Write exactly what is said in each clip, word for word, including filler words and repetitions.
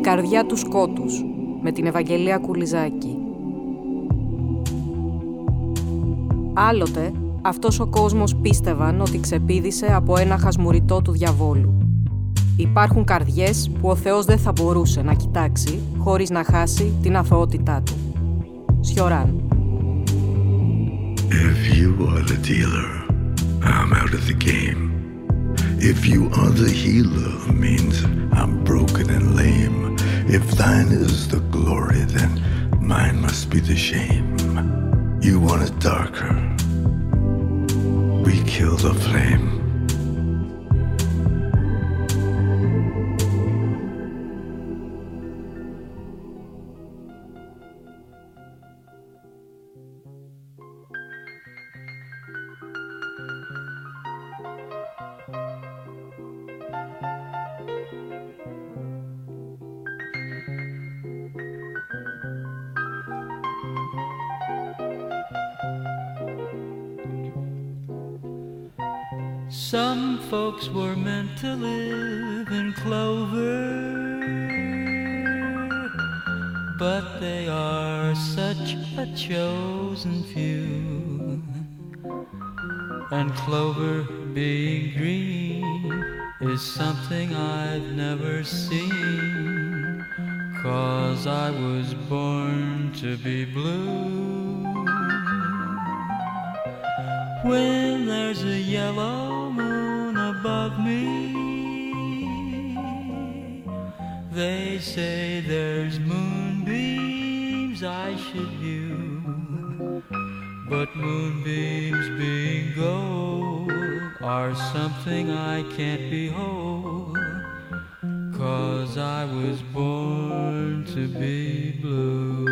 καρδιά του σκότους, με την Ευαγγελία Κουλιζάκη. Άλλοτε, αυτός ο κόσμος πίστευαν ότι ξεπήδησε από ένα χασμουριτό του διαβόλου. Υπάρχουν καρδιές που ο Θεός δεν θα μπορούσε να κοιτάξει χωρίς να χάσει την αθωότητά του. Σιωράν. If you are the dealer, I'm out of the game. If you are the healer, means I'm broken and lame. If thine is the glory, then mine must be the shame. You want it darker, we kill the flame. Some folks were meant to live in clover, but they are such a chosen few. And clover being green is something I've never seen, 'cause I was born to be blue. When there's a yellow moon above me, they say there's moonbeams I should view. But moonbeams being gold are something I can't behold, 'cause I was born to be blue.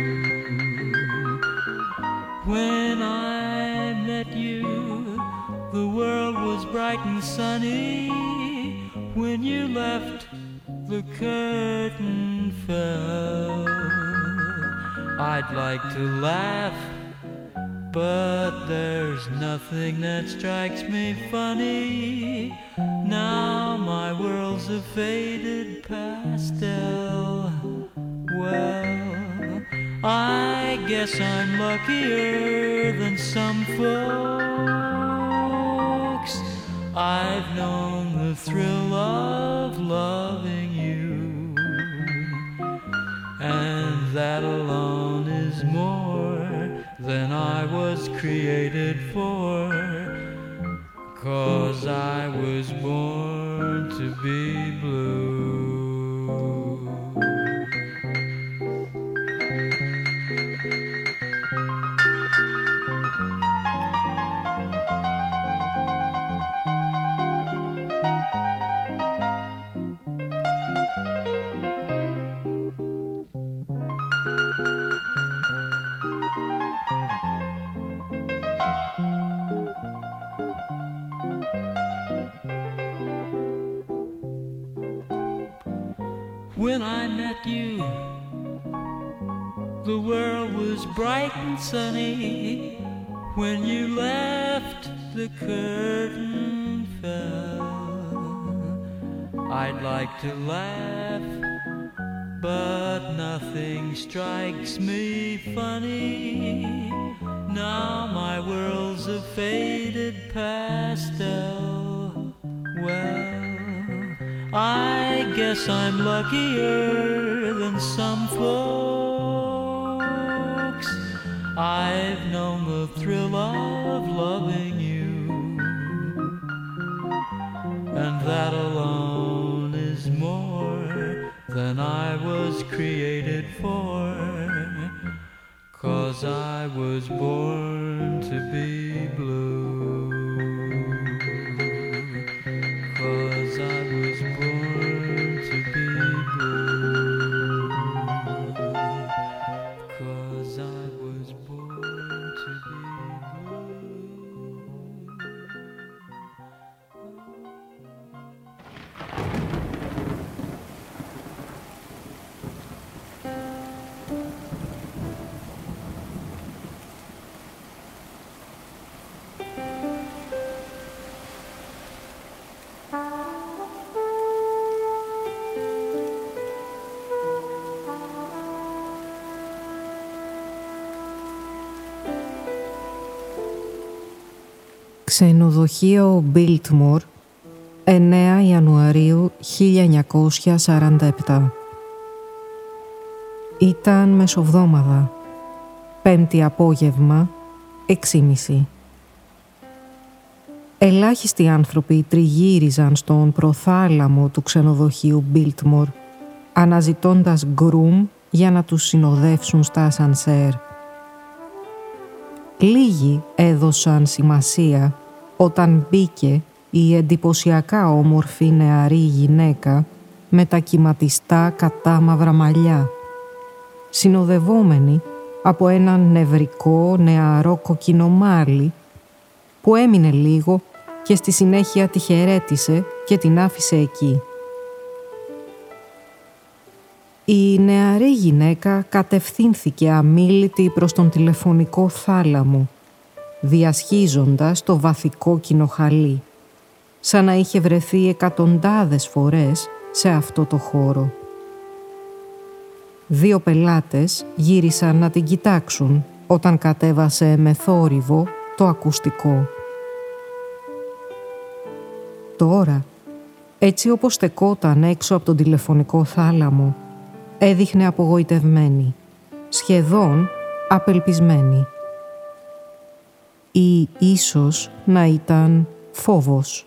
When I met you, the world was bright and sunny. When you left, the curtain fell. I'd like to laugh, but there's nothing that strikes me funny. Now my world's a faded pastel. Well, I guess I'm luckier than some folks. I've known the thrill of loving you, and that alone is more than I was created for, 'cause I was born to be blue. When I met you, the world was bright and sunny. When you left, the curtain fell. I'd like to laugh, but nothing strikes me funny. Now my world's a faded pastel. Well, I guess I'm luckier than some folks. I've known the thrill of loving you, and that alone is more than I was created for, 'cause I was born to be blue. Ξενοδοχείο Biltmore, εννέα Ιανουαρίου χίλια εννιακόσια σαράντα επτά. Ήταν μεσοβδόμαδα, πέμπτη απόγευμα, έξι και μισή. Ελάχιστοι άνθρωποι τριγύριζαν στον προθάλαμο του ξενοδοχείου Biltmore, αναζητώντας γκρουμ για να τους συνοδεύσουν στα ασανσέρ. Λίγοι έδωσαν σημασία όταν μπήκε η εντυπωσιακά όμορφη νεαρή γυναίκα με τα κυματιστά κατάμαυρα μαλλιά, συνοδευόμενη από έναν νευρικό νεαρό κοκκινομάλι που έμεινε λίγο και στη συνέχεια τη χαιρέτησε και την άφησε εκεί. Η νεαρή γυναίκα κατευθύνθηκε αμίλητη προς τον τηλεφωνικό θάλαμο, διασχίζοντας το βαθικό κοινοχαλί, σαν να είχε βρεθεί εκατοντάδες φορές σε αυτό το χώρο. Δύο πελάτες γύρισαν να την κοιτάξουν όταν κατέβασε με θόρυβο το ακουστικό. Τώρα, έτσι όπως στεκόταν έξω από τον τηλεφωνικό θάλαμο, έδειχνε απογοητευμένη, σχεδόν απελπισμένη. Ή ίσως να ήταν φόβος.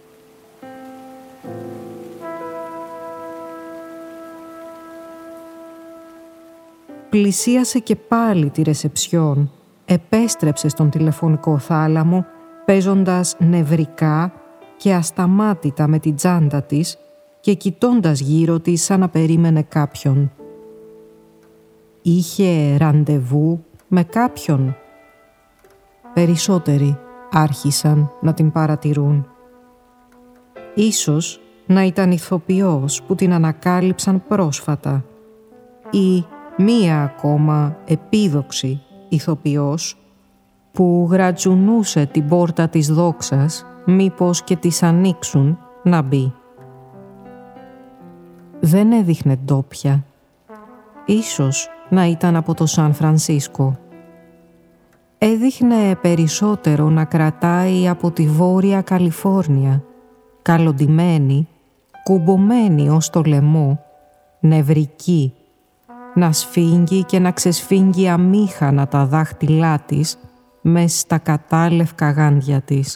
Πλησίασε και πάλι τη ρεσεψιόν, επέστρεψε στον τηλεφωνικό θάλαμο, παίζοντας νευρικά και ασταμάτητα με την τσάντα της και κοιτώντας γύρω της σαν να περίμενε κάποιον. Είχε ραντεβού με κάποιον. Περισσότεροι άρχισαν να την παρατηρούν. Ίσως να ήταν ηθοποιός που την ανακάλυψαν πρόσφατα ή μία ακόμα επίδοξη ηθοποιός που γρατζουνούσε την πόρτα της δόξας μήπως και της ανοίξουν να μπει. Δεν έδειχνε ντόπια. Ίσως να ήταν από το Σαν Φρανσίσκο. Έδειχνε περισσότερο να κρατάει από τη Βόρεια Καλιφόρνια, καλοντημένη, κουμπωμένη ως το λαιμό, νευρική, να σφίγγει και να ξεσφίγγει αμήχανα τα δάχτυλά της μες στα κατάλευκα γάντια της.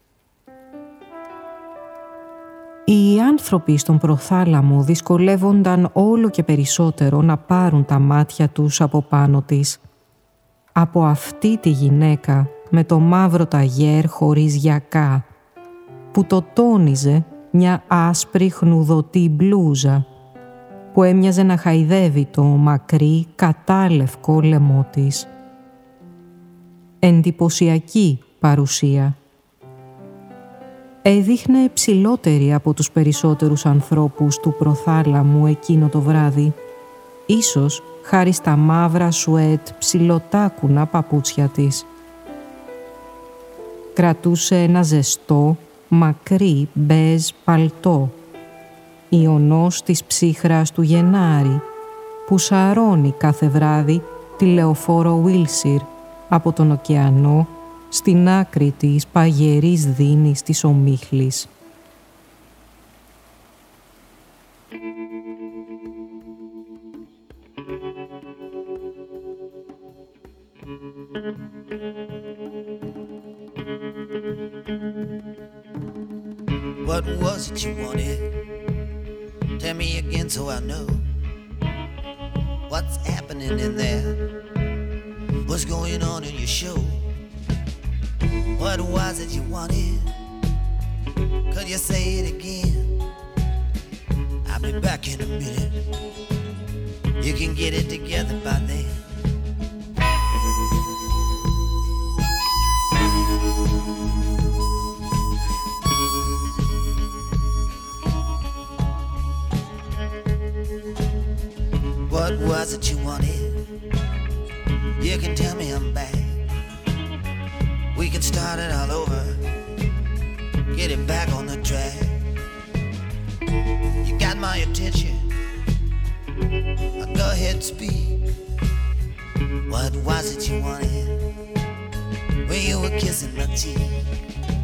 Οι άνθρωποι στον προθάλαμο δυσκολεύονταν όλο και περισσότερο να πάρουν τα μάτια τους από πάνω της. Από αυτή τη γυναίκα με το μαύρο ταγέρ χωρίς γιακά, που το τόνιζε μια άσπρη χνουδωτή μπλούζα, που έμοιαζε να χαϊδεύει το μακρύ κατάλευκο λαιμό της. Εντυπωσιακή παρουσία. Έδειχνε ψηλότερη από τους περισσότερους ανθρώπους του προθάλαμου εκείνο το βράδυ, ίσως χάρη στα μαύρα σουέτ ψιλοτάκουνα παπούτσια της. Κρατούσε ένα ζεστό, μακρύ μπέζ παλτό, ιονός της ψύχρας του Γενάρη, που σαρώνει κάθε βράδυ τη λεωφόρο Wilshire από τον ωκεανό στην άκρη της παγερής δίνης της ομίχλης. What was it you wanted? Tell me again so I know what's happening in there. What's going on in your show? What was it you wanted? Could you say it again? I'll be back in a minute. You can get it together by then. What was it you wanted? You can tell me I'm back. We can start it all over. Get it back on the track. You got my attention. Go ahead and speak. What was it you wanted? When you were kissing my cheek.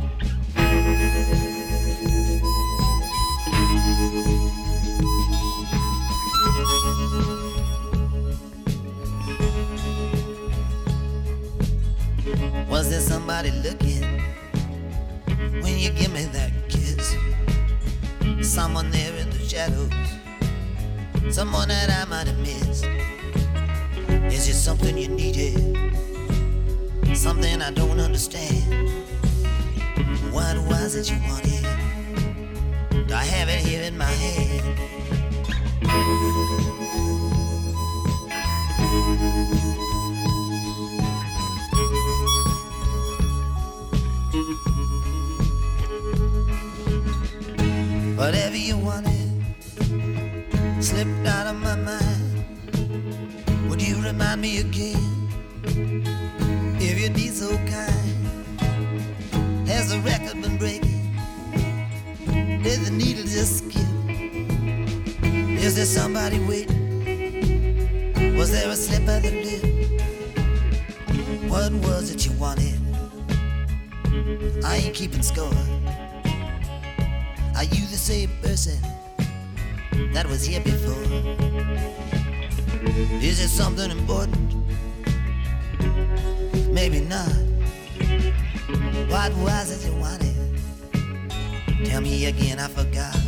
there somebody looking when you give me that kiss? Someone there in the shadows, someone that I might have missed. Is it something you needed? Something I don't understand. What was it you wanted? Do I have it here in my hand? Whatever you wanted slipped out of my mind. Would you remind me again, if you'd be so kind? Has the record been breaking? Did the needle just skip? Is there somebody waiting? Was there a slip of the lip? What was it you wanted? I ain't keeping score. Are you the same person that was here before? Is it something important? Maybe not. What was it you wanted? Tell me again, I forgot.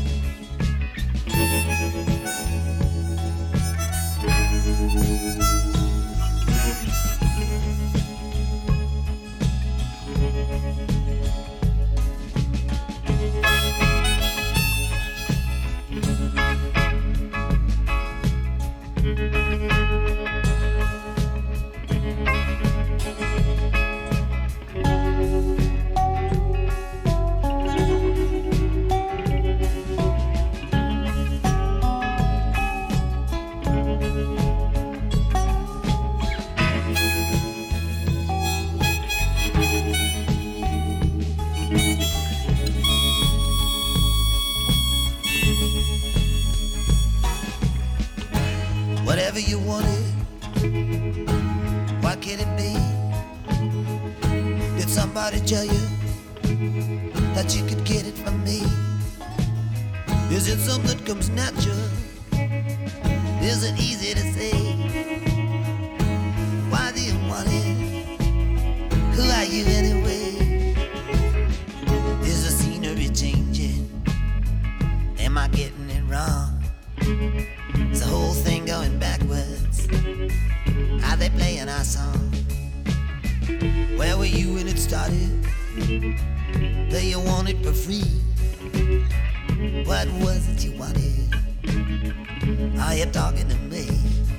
Whatever you wanted, what can it be? Did somebody tell you that you could get it from me? Is it something that comes natural? Is it easy to say? Why do you want it? Who are you anyway? Is the scenery changing? Am I getting it wrong? Is the whole thing going backwards? Are they playing our song? Where were you when it started? Do you want it for free? What was it you wanted? Are you talking to me?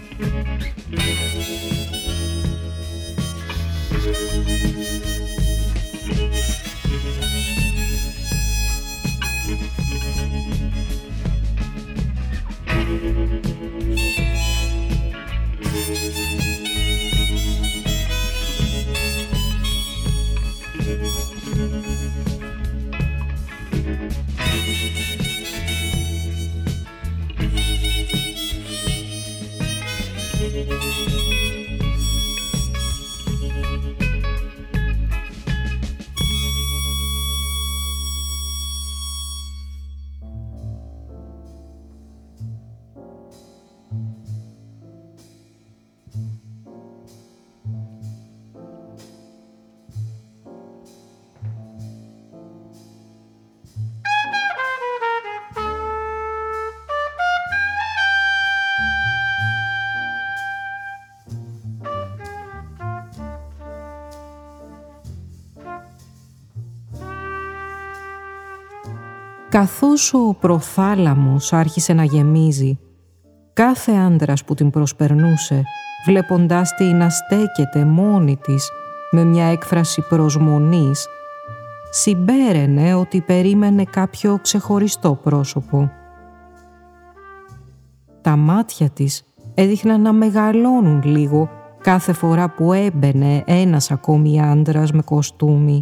Καθώς ο προθάλαμος άρχισε να γεμίζει, κάθε άντρας που την προσπερνούσε, βλέποντάς τη να στέκεται μόνη της με μια έκφραση προσμονής, συμπέραινε ότι περίμενε κάποιο ξεχωριστό πρόσωπο. Τα μάτια της έδειχναν να μεγαλώνουν λίγο κάθε φορά που έμπαινε ένας ακόμη άντρας με κοστούμι.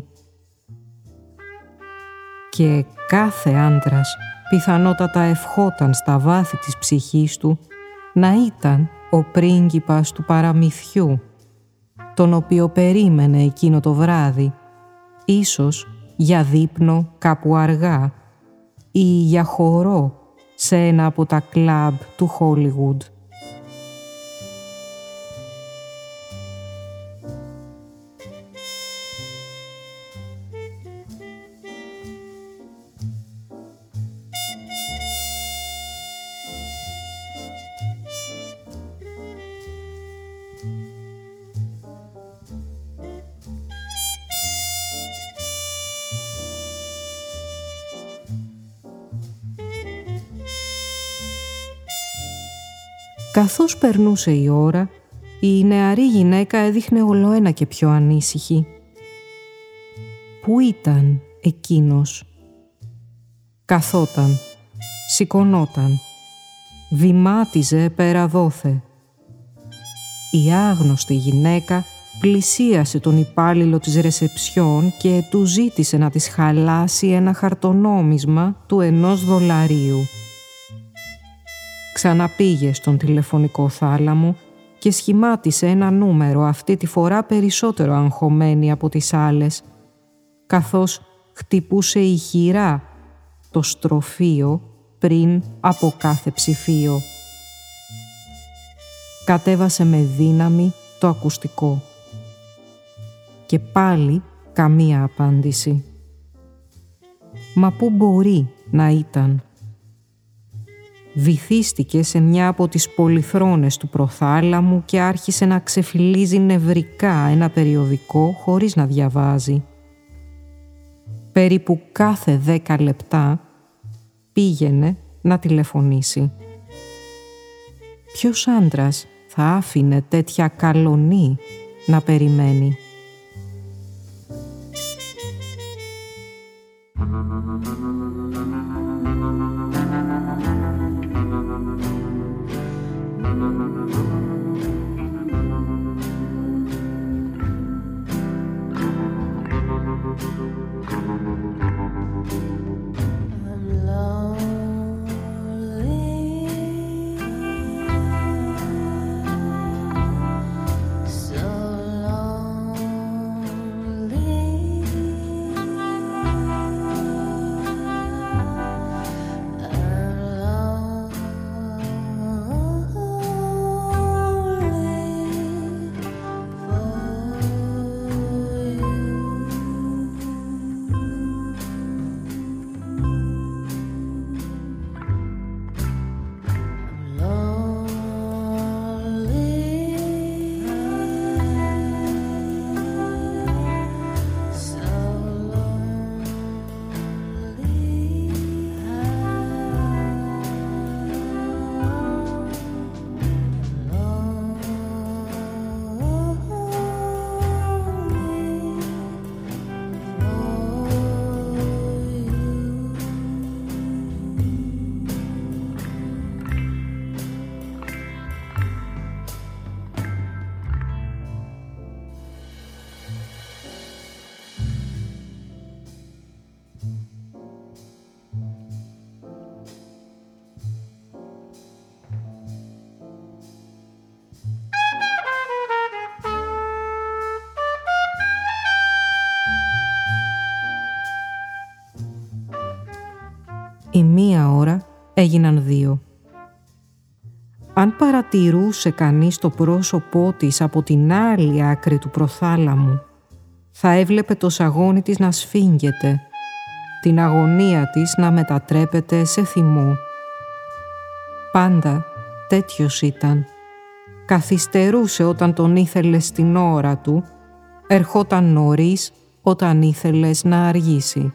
Και κάθε άντρας πιθανότατα ευχόταν στα βάθη της ψυχής του να ήταν ο πρίγκιπας του παραμυθιού, τον οποίο περίμενε εκείνο το βράδυ, ίσως για δείπνο κάπου αργά ή για χορό σε ένα από τα κλαμπ του Χόλιγουντ. Καθώς περνούσε η ώρα, η νεαρή γυναίκα έδειχνε ολοένα και πιο ανήσυχη. Πού ήταν εκείνος? Καθόταν, σηκωνόταν, βημάτιζε πέρα δόθε. Η άγνωστη γυναίκα πλησίασε τον υπάλληλο της ρεσεψιόν και του ζήτησε να της χαλάσει ένα χαρτονόμισμα του ενός δολαρίου. Ξαναπήγε στον τηλεφωνικό θάλαμο και σχημάτισε ένα νούμερο, αυτή τη φορά περισσότερο αγχωμένη από τις άλλες, καθώς χτυπούσε ηχηρά το στροφείο πριν από κάθε ψηφίο. Κατέβασε με δύναμη το ακουστικό. Και πάλι καμία απάντηση. Μα πού μπορεί να ήταν? Βυθίστηκε σε μια από τις πολυθρόνες του προθάλαμου και άρχισε να ξεφυλίζει νευρικά ένα περιοδικό χωρίς να διαβάζει. Περίπου κάθε δέκα λεπτά πήγαινε να τηλεφωνήσει. Ποιος άντρας θα άφηνε τέτοια καλονή να περιμένει? Η μία ώρα έγιναν δύο. Αν παρατηρούσε κανείς το πρόσωπό της από την άλλη άκρη του προθάλαμου, θα έβλεπε το σαγόνι της να σφίγγεται, την αγωνία της να μετατρέπεται σε θυμό. Πάντα τέτοιος ήταν. Καθυστερούσε όταν τον ήθελες στην ώρα του, ερχόταν νωρίς όταν ήθελες να αργήσει.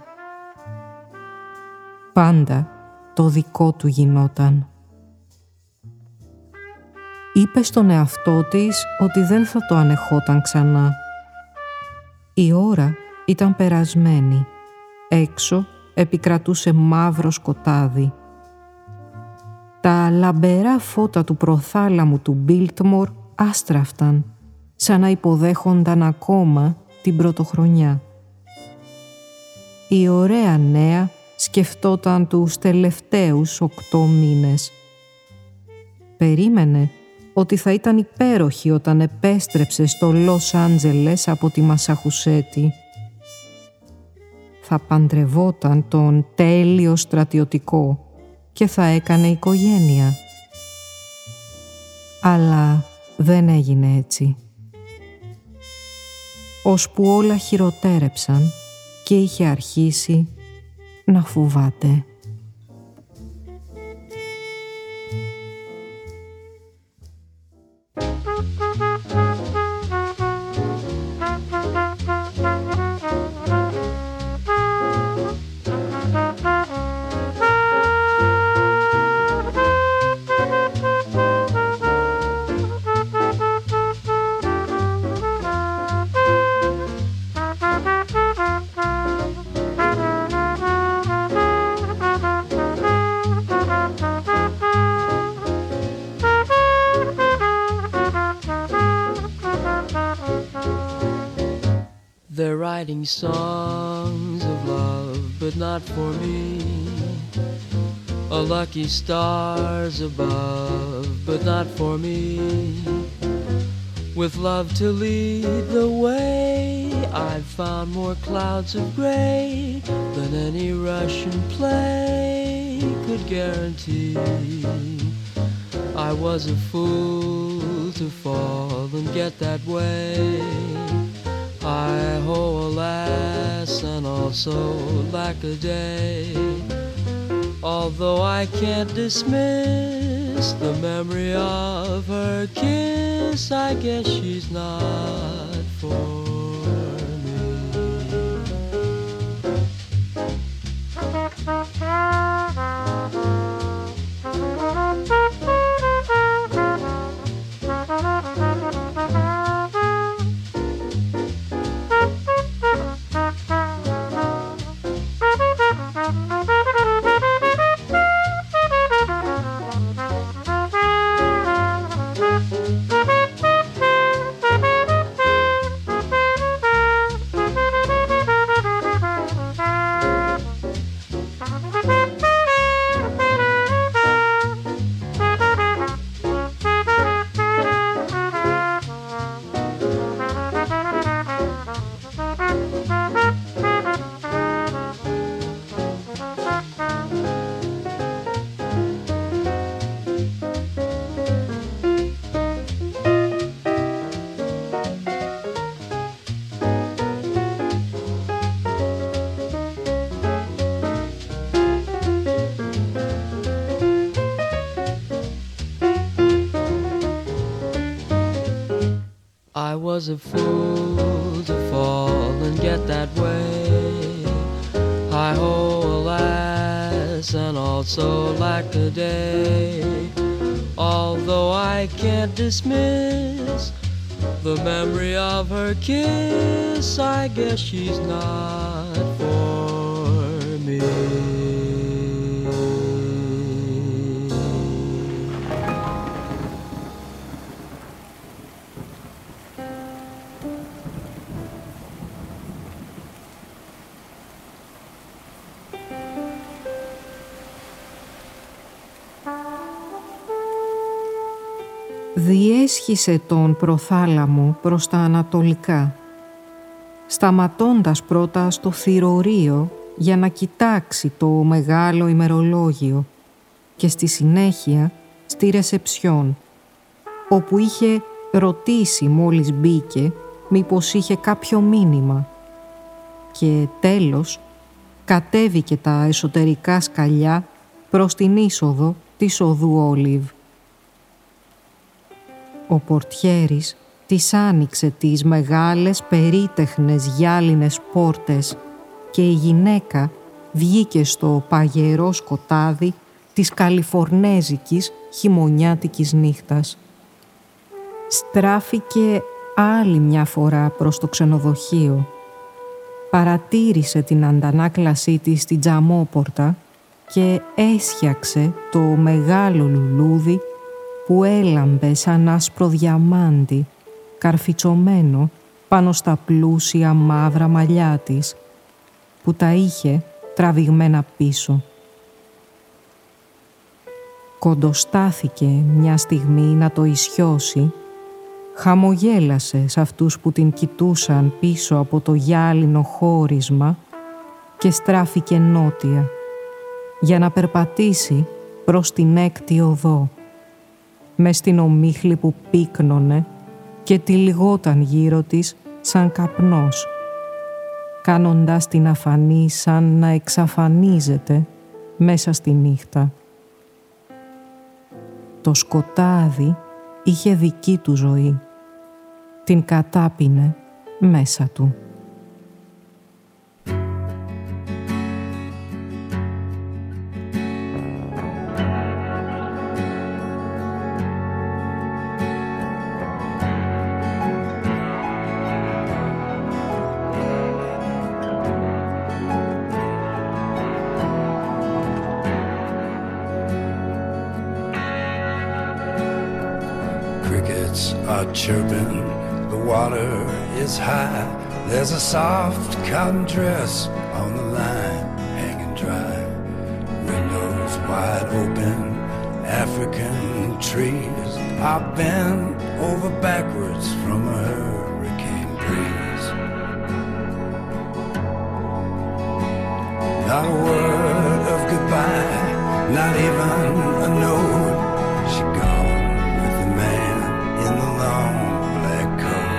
Πάντα το δικό του γινόταν. Είπε στον εαυτό της ότι δεν θα το ανεχόταν ξανά. Η ώρα ήταν περασμένη. Έξω επικρατούσε μαύρο σκοτάδι. Τα λαμπερά φώτα του προθάλαμου του Μπίλτμορ άστραφταν, σαν να υποδέχονταν ακόμα την πρωτοχρονιά. Η ωραία νέα σκεφτόταν τους τελευταίους οκτώ μήνες. Περίμενε ότι θα ήταν υπέροχη όταν επέστρεψε στο Λος Άντζελες από τη Μασαχουσέτη. Θα παντρευόταν τον τέλειο στρατιωτικό και θα έκανε οικογένεια. Αλλά δεν έγινε έτσι. Ώσπου όλα χειροτέρεψαν και είχε αρχίσει να φοβάται. sing songs of love, but not for me. A lucky stars above, but not for me. With love to lead the way, I've found more clouds of gray than any Russian play could guarantee. I was a fool to fall and get that way. Hi-ho, alas, and also lack a day. Although I can't dismiss the memory of her kiss, I guess she's not for me. I was a fool to fall and get that way. Hi-ho, alas, and also lack a day. Although I can't dismiss the memory of her kiss, I guess she's not for me. Διέσχισε τον προθάλαμο προς τα ανατολικά, σταματώντας πρώτα στο θυρωρείο για να κοιτάξει το μεγάλο ημερολόγιο και στη συνέχεια στη ρεσεψιόν, όπου είχε ρωτήσει μόλις μπήκε μήπως είχε κάποιο μήνυμα και τέλος κατέβηκε τα εσωτερικά σκαλιά προς την είσοδο της οδού Όλιβ. Ο πορτιέρης της άνοιξε τις μεγάλες περίτεχνες γυάλινες πόρτες και η γυναίκα βγήκε στο παγερό σκοτάδι της καλιφορνέζικης χειμωνιάτικης νύχτας. Στράφηκε άλλη μια φορά προς το ξενοδοχείο. Παρατήρησε την αντανάκλασή της στην τζαμόπορτα και έσιαξε το μεγάλο λουλούδι που έλαμπε σαν άσπρο διαμάντι, καρφιτσωμένο πάνω στα πλούσια μαύρα μαλλιά της, που τα είχε τραβηγμένα πίσω. Κοντοστάθηκε μια στιγμή να το ισιώσει, χαμογέλασε σε αυτούς που την κοιτούσαν πίσω από το γυάλινο χώρισμα και στράφηκε νότια, για να περπατήσει προς την έκτη οδό, μες στην ομίχλη που πύκνωνε και τυλιγόταν γύρω της σαν καπνός, κάνοντας την αφανή σαν να εξαφανίζεται μέσα στη νύχτα. Το σκοτάδι είχε δική του ζωή, την κατάπινε μέσα του. Chirping, the water is high, There's a soft cotton dress on the line, hanging dry. Windows wide open, African trees are bent over backwards from a hurricane breeze. Not a word of goodbye, not even a note. She gone with the man in the long black coat.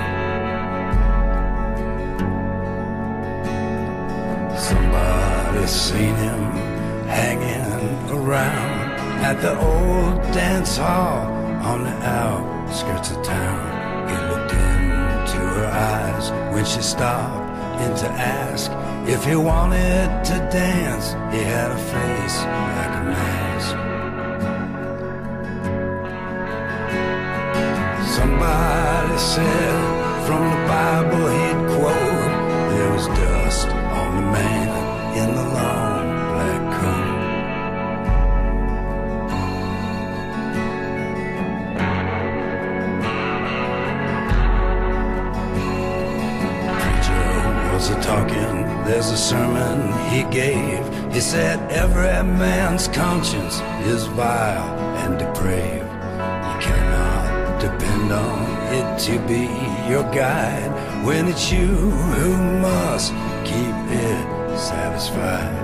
Somebody's seen him hanging around at the old dance hall on the outskirts of town. He looked into her eyes when she stopped in to ask if he wanted to dance. He had a face like a mask. Somebody said from the Bible he'd quote, there was dust on the man in the long black coat. Talking, there's a sermon he gave. He said every man's conscience is vile and depraved. You cannot depend on it to be your guide when it's you who must keep it satisfied.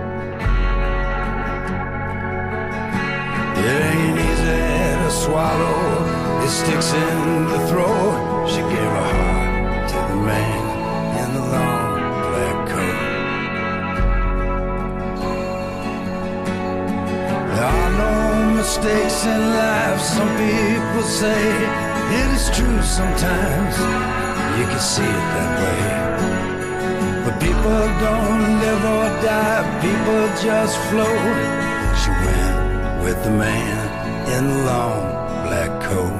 It ain't easy to swallow, it sticks in the throat. She gave her heart to the man in the long black coat. There are no mistakes in life, some people say. It is true sometimes, you can see it that way. But people don't live or die, people just float. She went with the man in the long black coat.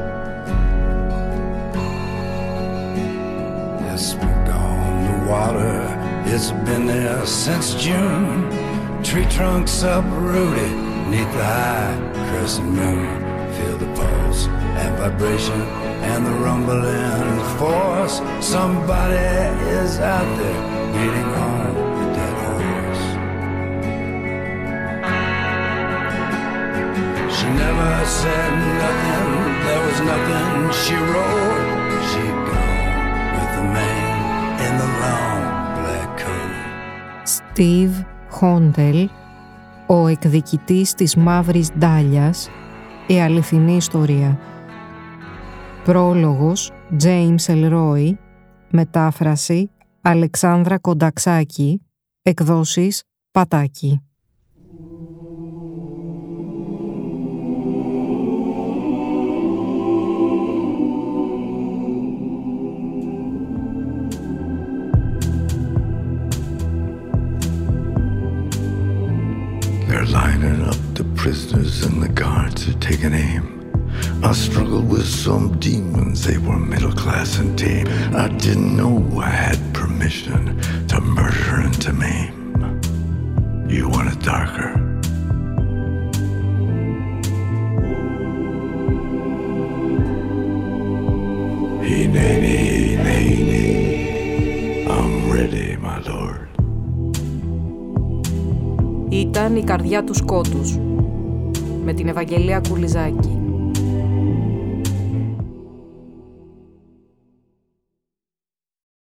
Water, it's been there since June. Tree trunks uprooted neath the high crescent moon. Feel the pulse and vibration and the rumbling force. Somebody is out there beating on the dead horse. She never said nothing, there was nothing she wrote. She'd gone with the man in the long black coat. Steve Χόντελ, ο εκδικητής της μαύρης ντάλιας, η αληθινή ιστορία. Πρόλογος James Elroy, μετάφραση Αλεξάνδρα Κονταξάκη, εκδόσεις Πατάκη. They're lining up the prisoners and the guards are taking aim. I struggled with some demons, they were middle class and tame. I didn't know I had permission to murder and to maim. You want it darker? Hineni, hineni, I'm ready, my lord. Ήταν η καρδιά του σκότους, με την Ευαγγελία Κουλιζάκη.